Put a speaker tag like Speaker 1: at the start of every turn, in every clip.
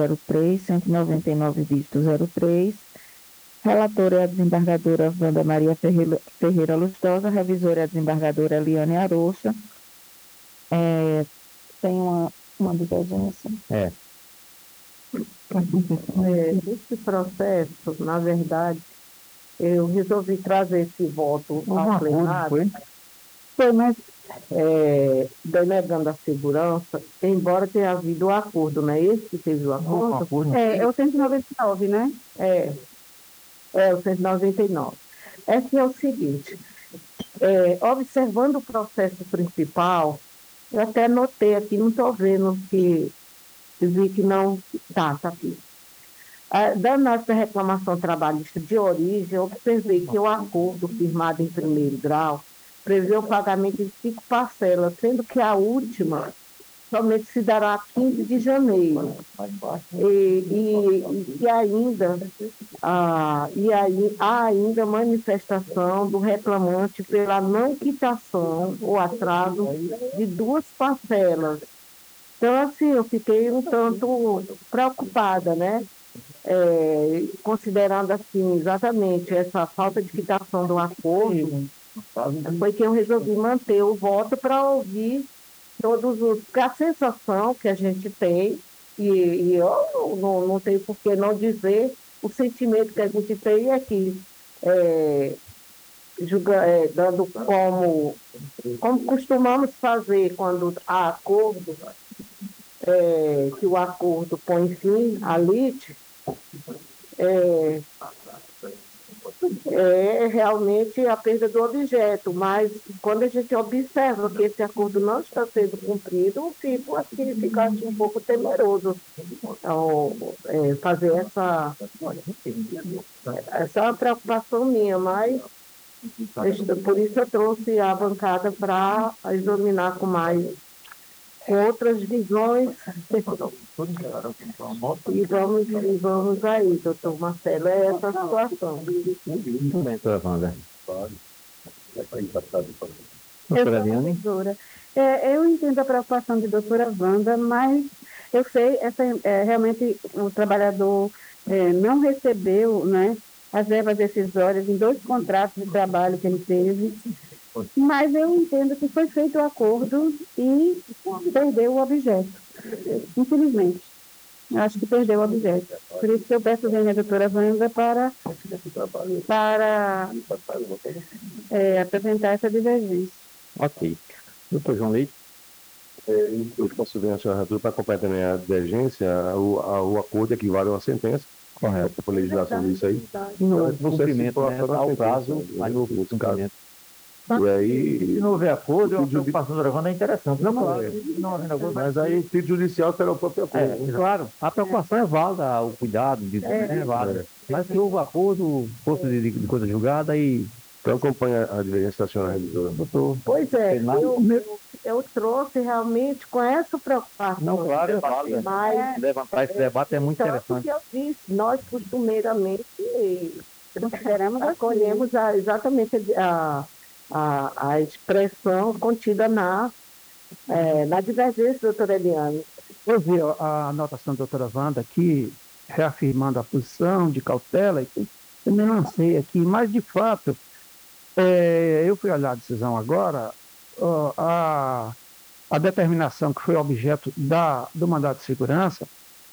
Speaker 1: 03, 199 dígito 03. Relatora é a desembargadora Wanda Maria Ferreira Lustosa, revisora é a desembargadora Eliane Arocha. Tem uma divergência.
Speaker 2: Esse processo, na verdade, eu resolvi trazer esse voto ao plenário,
Speaker 1: Mas
Speaker 2: denegando a segurança, embora tenha havido um acordo, não é esse que teve o acordo?
Speaker 1: é o 199, né?
Speaker 2: O 199. É que é o seguinte, observando o processo principal, eu até notei aqui, não estou vendo que vi que não está, tá aqui. Da nossa reclamação trabalhista de origem, eu observei que o acordo firmado em primeiro grau prevê o pagamento de 5 parcelas, sendo que a última somente se dará 15 de janeiro. E ainda, há ainda manifestação do reclamante pela não quitação ou atraso de 2 parcelas. Então, assim, eu fiquei um tanto preocupada, né? Considerando assim exatamente essa falta de quitação do acordo, foi que eu resolvi manter o voto para ouvir todos os. Porque a sensação que a gente tem, e eu não tenho por que não dizer, o sentimento que a gente tem é que, dando como costumamos fazer quando há acordo, que o acordo põe fim à lide, é, realmente a perda do objeto, mas quando a gente observa que esse acordo não está sendo cumprido, eu fico assim, fica assim, um pouco temeroso fazer essa preocupação minha, mas por isso eu trouxe a bancada para examinar com outras visões. E vamos aí, doutor Marcelo, é essa a situação.
Speaker 3: Muito bem, doutora Wanda.
Speaker 1: Doutora Eliane? Eu entendo a preocupação de doutora Wanda, mas eu sei, realmente o trabalhador não recebeu, né, as verbas decisórias em 2 contratos de trabalho que ele teve, mas eu entendo que foi feito o acordo e perdeu o objeto, infelizmente. Eu acho que perdeu o objeto. Por isso que eu peço a doutora Wanda para apresentar essa divergência.
Speaker 3: Ok. Doutor João Leite?
Speaker 4: Eu posso ver a senhora relatora para completar a divergência, o acordo equivale a uma sentença.
Speaker 3: Correto.
Speaker 4: Por legislação disso aí.
Speaker 3: No cumprimento, né, ao prazo, aí o cumprimento.
Speaker 4: E aí...
Speaker 3: Se não houver acordo, a preocupação da Wanda é interessante.
Speaker 4: Não, claro.
Speaker 3: Não havendo acordo,
Speaker 4: Mas aí o título judicial será o próprio acordo.
Speaker 3: Claro, a preocupação é válida, o cuidado é válido. Mas se houve acordo, força de coisa julgada e...
Speaker 4: Então acompanha a divergência da senhora revisora.
Speaker 3: Doutor,
Speaker 2: Pois eu trouxe realmente com essa preocupação.
Speaker 3: Não, claro, é válido.
Speaker 2: Mas,
Speaker 3: levantar esse debate é muito interessante.
Speaker 2: Que eu disse, nós costumeiramente acolhemos exatamente a expressão contida na divergência, doutora Eliane.
Speaker 5: Eu vi a anotação da doutora Wanda aqui, reafirmando a posição de cautela, e também não sei aqui, mas de fato, eu fui olhar a decisão agora, a determinação que foi objeto do mandado de segurança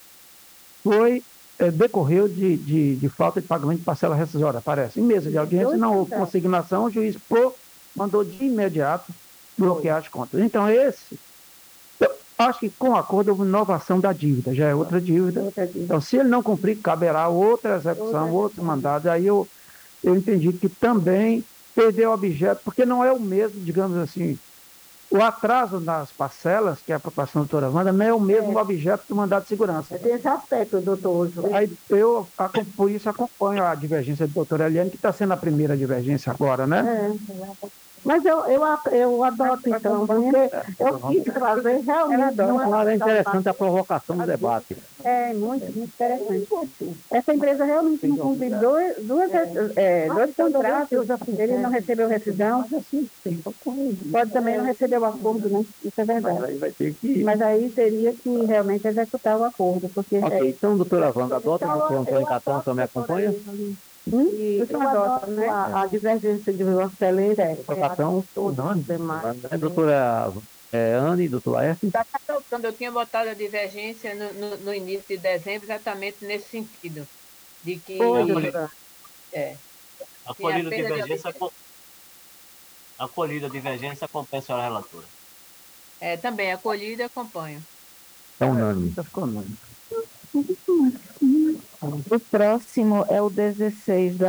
Speaker 5: decorreu de falta de pagamento de parcela rescisória, parece. Em mesa de audiência não houve consignação, o juiz mandou de imediato bloquear as contas. Então, acho que com o acordo houve inovação da dívida, já é outra dívida. Então, se ele não cumprir, caberá outra execução, outro mandado. Aí eu entendi que também perdeu o objeto, porque não é o mesmo, digamos assim, o atraso nas parcelas, que é a preocupação da doutora Wanda, não é o mesmo objeto do mandado de segurança.
Speaker 2: Tem esse aspecto, doutor.
Speaker 5: Aí por isso, acompanho a divergência da doutora Eliane, que está sendo a primeira divergência agora, né?
Speaker 2: Mas eu adoto, então, porque eu quis trazer realmente...
Speaker 3: Claro, é interessante a provocação do debate.
Speaker 1: É muito interessante. Essa empresa realmente não cumpriu dois contratos, ele não recebeu rescisão, pode também não receber o acordo, né? Isso é verdade.
Speaker 3: Aí vai ter que.
Speaker 1: Mas aí teria que realmente executar o acordo, porque...
Speaker 3: Ok, então, doutora Wanda, adota o doutor Antônio Catão, só me acompanha?
Speaker 2: E
Speaker 1: Isso
Speaker 2: eu
Speaker 1: adota,
Speaker 2: adoto
Speaker 1: né?
Speaker 2: a divergência de Vossa Excelência.
Speaker 3: Doutor Catão,
Speaker 2: Todos os demais.
Speaker 3: doutora Anne, doutor Laerte?
Speaker 6: Está adotando, eu tinha botado a divergência no início de dezembro, exatamente nesse sentido, de que
Speaker 2: Foi, doutora.
Speaker 6: Acolhida
Speaker 7: Acolhida a divergência, acompanha a senhora relatora.
Speaker 6: também acolhida, acompanho.
Speaker 3: É unânime.
Speaker 5: Já ficou unânime.
Speaker 2: O próximo é o 16